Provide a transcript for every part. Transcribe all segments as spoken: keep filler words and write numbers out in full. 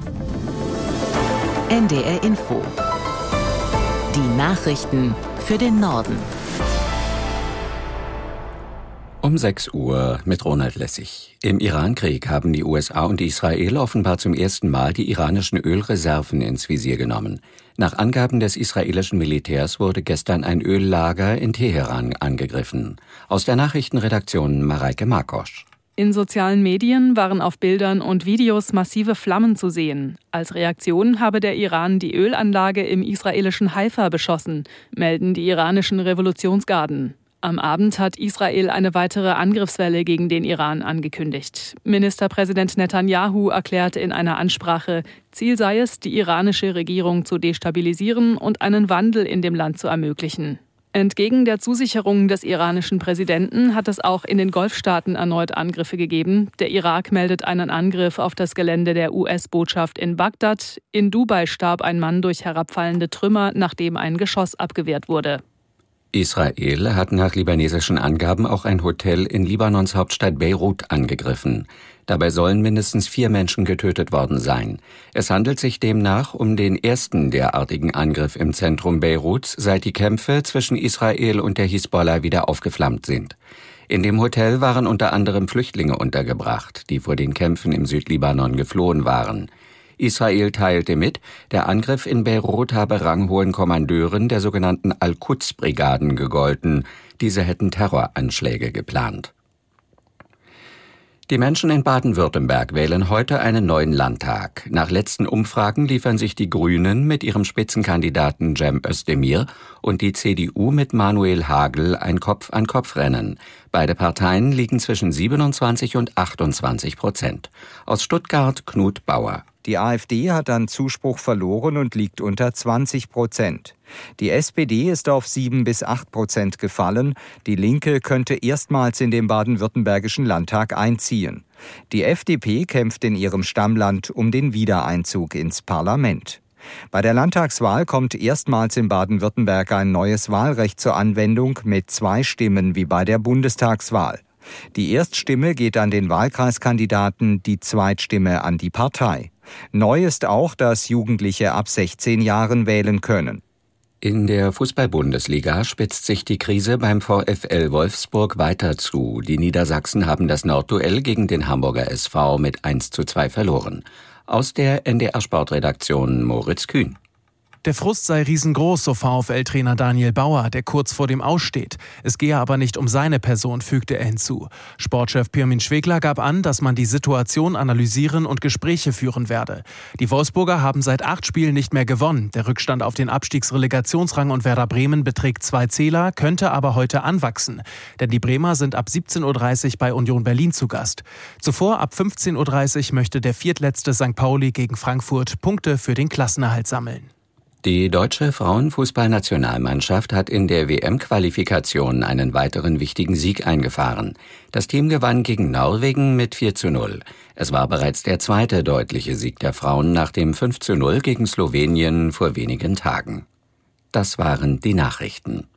N D R Info. Die Nachrichten für den Norden. Um sechs Uhr mit Ronald Lessig. Im Irankrieg haben die U S A und Israel offenbar zum ersten Mal die iranischen Ölreserven ins Visier genommen. Nach Angaben des israelischen Militärs wurde gestern ein Öllager in Teheran angegriffen. Aus der Nachrichtenredaktion Mareike Markosch. In sozialen Medien waren auf Bildern und Videos massive Flammen zu sehen. Als Reaktion habe der Iran die Ölanlage im israelischen Haifa beschossen, melden die iranischen Revolutionsgarden. Am Abend hat Israel eine weitere Angriffswelle gegen den Iran angekündigt. Ministerpräsident Netanyahu erklärte in einer Ansprache, Ziel sei es, die iranische Regierung zu destabilisieren und einen Wandel in dem Land zu ermöglichen. Entgegen der Zusicherungen des iranischen Präsidenten hat es auch in den Golfstaaten erneut Angriffe gegeben. Der Irak meldet einen Angriff auf das Gelände der U S-Botschaft in Bagdad. In Dubai starb ein Mann durch herabfallende Trümmer, nachdem ein Geschoss abgewehrt wurde. Israel hat nach libanesischen Angaben auch ein Hotel in Libanons Hauptstadt Beirut angegriffen. Dabei sollen mindestens vier Menschen getötet worden sein. Es handelt sich demnach um den ersten derartigen Angriff im Zentrum Beiruts, seit die Kämpfe zwischen Israel und der Hisbollah wieder aufgeflammt sind. In dem Hotel waren unter anderem Flüchtlinge untergebracht, die vor den Kämpfen im Südlibanon geflohen waren. Israel teilte mit, der Angriff in Beirut habe ranghohen Kommandeuren der sogenannten Al-Quds-Brigaden gegolten. Diese hätten Terroranschläge geplant. Die Menschen in Baden-Württemberg wählen heute einen neuen Landtag. Nach letzten Umfragen liefern sich die Grünen mit ihrem Spitzenkandidaten Cem Özdemir und die C D U mit Manuel Hagel ein Kopf-an-Kopf-Rennen. Beide Parteien liegen zwischen siebenundzwanzig und achtundzwanzig Prozent. Aus Stuttgart Knut Bauer. Die AfD hat an Zuspruch verloren und liegt unter zwanzig Prozent. Die S P D ist auf sieben bis acht Prozent gefallen. Die Linke könnte erstmals in den baden-württembergischen Landtag einziehen. Die F D P kämpft in ihrem Stammland um den Wiedereinzug ins Parlament. Bei der Landtagswahl kommt erstmals in Baden-Württemberg ein neues Wahlrecht zur Anwendung mit zwei Stimmen wie bei der Bundestagswahl. Die Erststimme geht an den Wahlkreiskandidaten, die Zweitstimme an die Partei. Neu ist auch, dass Jugendliche ab sechzehn Jahren wählen können. In der Fußball-Bundesliga spitzt sich die Krise beim VfL Wolfsburg weiter zu. Die Niedersachsen haben das Nordduell gegen den Hamburger S V mit eins zu zwei verloren. Aus der N D R-Sportredaktion Moritz Kühn. Der Frust sei riesengroß, so VfL-Trainer Daniel Bauer, der kurz vor dem Aus steht. Es gehe aber nicht um seine Person, fügte er hinzu. Sportchef Pirmin Schwegler gab an, dass man die Situation analysieren und Gespräche führen werde. Die Wolfsburger haben seit acht Spielen nicht mehr gewonnen. Der Rückstand auf den Abstiegsrelegationsrang und Werder Bremen beträgt zwei Zähler, könnte aber heute anwachsen. Denn die Bremer sind ab siebzehn Uhr dreißig bei Union Berlin zu Gast. Zuvor ab fünfzehn Uhr dreißig möchte der viertletzte Sankt Pauli gegen Frankfurt Punkte für den Klassenerhalt sammeln. Die deutsche Frauenfußballnationalmannschaft hat in der W M-Qualifikation einen weiteren wichtigen Sieg eingefahren. Das Team gewann gegen Norwegen mit vier zu null. Es war bereits der zweite deutliche Sieg der Frauen nach dem fünf zu null gegen Slowenien vor wenigen Tagen. Das waren die Nachrichten.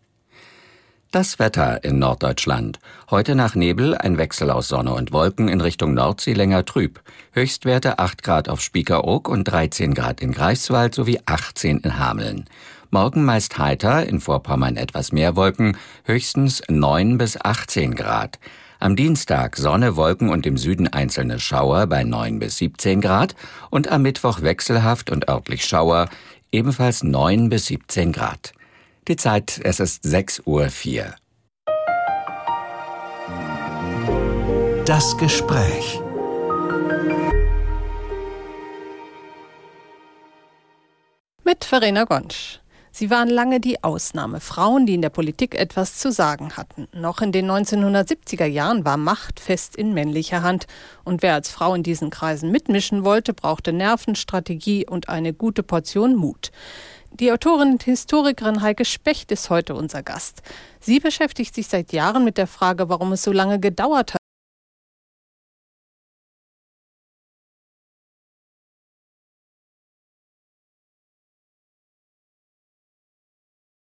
Das Wetter in Norddeutschland. Heute nach Nebel ein Wechsel aus Sonne und Wolken in Richtung Nordsee länger trüb. Höchstwerte acht Grad auf Spiekeroog und dreizehn Grad in Greifswald sowie achtzehn in Hameln. Morgen meist heiter, in Vorpommern etwas mehr Wolken, höchstens neun bis achtzehn Grad. Am Dienstag Sonne, Wolken und im Süden einzelne Schauer bei neun bis siebzehn Grad und am Mittwoch wechselhaft und örtlich Schauer, ebenfalls neun bis siebzehn Grad. Die Zeit, es ist sechs Uhr vier. Das Gespräch. Mit Verena Gonsch. Sie waren lange die Ausnahme. Frauen, die in der Politik etwas zu sagen hatten. Noch in den neunzehnhundertsiebziger Jahren war Macht fest in männlicher Hand. Und wer als Frau in diesen Kreisen mitmischen wollte, brauchte Nerven, Strategie und eine gute Portion Mut. Die Autorin und Historikerin Heike Specht ist heute unser Gast. Sie beschäftigt sich seit Jahren mit der Frage, warum es so lange gedauert